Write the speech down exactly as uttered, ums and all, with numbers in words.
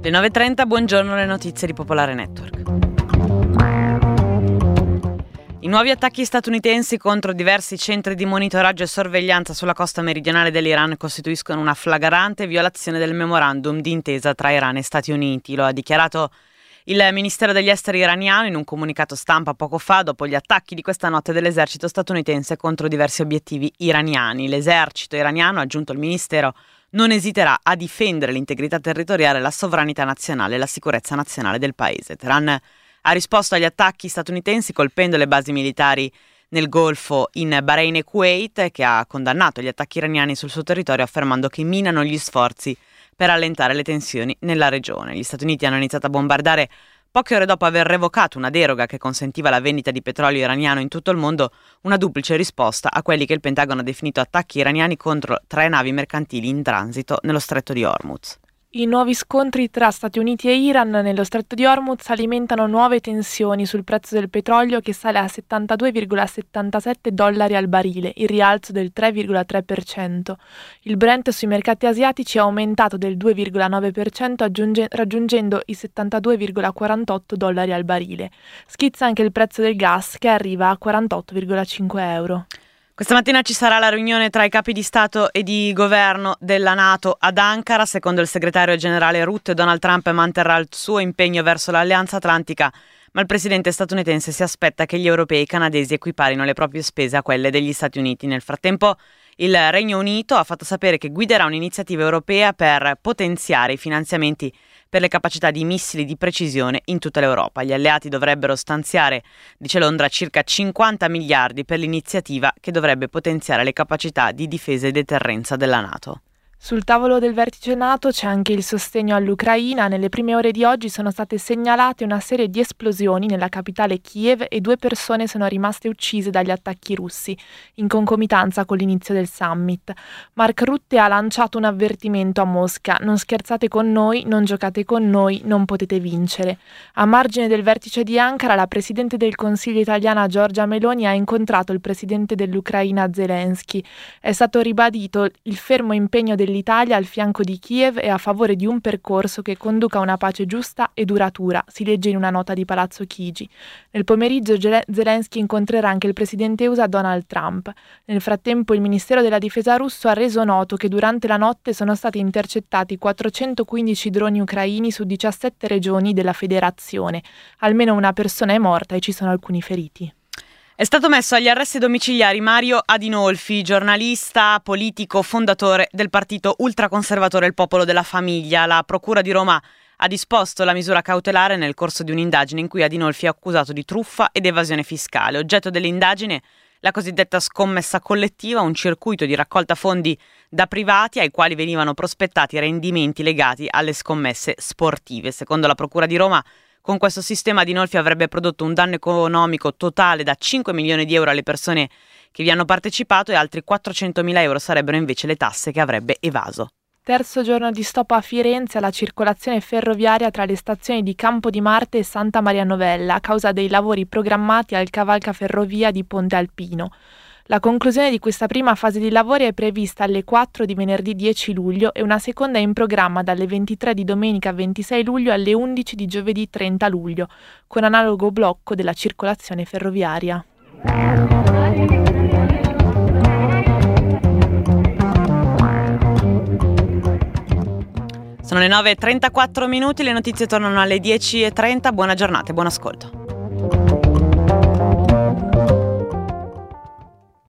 Le nove e trenta, buongiorno, le notizie di Popolare Network. I nuovi attacchi statunitensi contro diversi centri di monitoraggio e sorveglianza sulla costa meridionale dell'Iran costituiscono una flagrante violazione del memorandum di intesa tra Iran e Stati Uniti. Lo ha dichiarato il Ministero degli Esteri iraniano in un comunicato stampa poco fa, dopo gli attacchi di questa notte dell'esercito statunitense contro diversi obiettivi iraniani. L'esercito iraniano, ha aggiunto il Ministero, non esiterà a difendere l'integrità territoriale, la sovranità nazionale e la sicurezza nazionale del paese. Teheran ha risposto agli attacchi statunitensi colpendo le basi militari nel Golfo, in Bahrain e Kuwait, che ha condannato gli attacchi iraniani sul suo territorio affermando che minano gli sforzi per allentare le tensioni nella regione. Gli Stati Uniti hanno iniziato a bombardare poche ore dopo aver revocato una deroga che consentiva la vendita di petrolio iraniano in tutto il mondo, una duplice risposta a quelli che il Pentagono ha definito attacchi iraniani contro tre navi mercantili in transito nello stretto di Hormuz. I nuovi scontri tra Stati Uniti e Iran nello stretto di Hormuz alimentano nuove tensioni sul prezzo del petrolio, che sale a settantadue virgola settantasette dollari al barile, il rialzo del tre virgola tre per cento. Il Brent sui mercati asiatici è aumentato del due virgola nove per cento aggiunge- raggiungendo i settantadue virgola quarantotto dollari al barile. Schizza anche il prezzo del gas, che arriva a quarantotto virgola cinque euro. Questa mattina ci sarà la riunione tra i capi di Stato e di governo della NATO ad Ankara. Secondo il segretario generale Rutte, Donald Trump manterrà il suo impegno verso l'Alleanza Atlantica, ma il presidente statunitense si aspetta che gli europei e i canadesi equiparino le proprie spese a quelle degli Stati Uniti. Nel frattempo, il Regno Unito ha fatto sapere che guiderà un'iniziativa europea per potenziare i finanziamenti per le capacità di missili di precisione in tutta l'Europa. Gli alleati dovrebbero stanziare, dice Londra, circa cinquanta miliardi per l'iniziativa che dovrebbe potenziare le capacità di difesa e deterrenza della NATO. Sul tavolo del vertice NATO c'è anche il sostegno all'Ucraina. Nelle prime ore di oggi sono state segnalate una serie di esplosioni nella capitale Kiev e due persone sono rimaste uccise dagli attacchi russi, in concomitanza con l'inizio del summit. Mark Rutte ha lanciato un avvertimento a Mosca: non scherzate con noi, non giocate con noi, non potete vincere. A margine del vertice di Ankara, la presidente del Consiglio italiana Giorgia Meloni ha incontrato il presidente dell'Ucraina Zelensky. È stato ribadito il fermo impegno del l'Italia al fianco di Kiev e a favore di un percorso che conduca a una pace giusta e duratura, si legge in una nota di Palazzo Chigi. Nel pomeriggio Zelensky incontrerà anche il presidente U S A Donald Trump. Nel frattempo il Ministero della Difesa russo ha reso noto che durante la notte sono stati intercettati quattrocentoquindici droni ucraini su diciassette regioni della federazione. Almeno una persona è morta e ci sono alcuni feriti. È stato messo agli arresti domiciliari Mario Adinolfi, giornalista, politico, fondatore del partito ultraconservatore Il Popolo della Famiglia. La Procura di Roma ha disposto la misura cautelare nel corso di un'indagine in cui Adinolfi è accusato di truffa ed evasione fiscale. Oggetto dell'indagine la cosiddetta scommessa collettiva, un circuito di raccolta fondi da privati ai quali venivano prospettati rendimenti legati alle scommesse sportive. Secondo la Procura di Roma, con questo sistema Adinolfi avrebbe prodotto un danno economico totale da cinque milioni di euro alle persone che vi hanno partecipato e altri quattrocentomila euro sarebbero invece le tasse che avrebbe evaso. Terzo giorno di stop a Firenze alla circolazione ferroviaria tra le stazioni di Campo di Marte e Santa Maria Novella a causa dei lavori programmati al cavalcaferrovia di Ponte Alpino. La conclusione di questa prima fase di lavori è prevista alle quattro di venerdì dieci luglio e una seconda è in programma dalle ventitré di domenica ventisei luglio alle undici di giovedì trenta luglio, con analogo blocco della circolazione ferroviaria. Sono le nove e trentaquattro minuti, le notizie tornano alle dieci e trenta. Buona giornata e buon ascolto.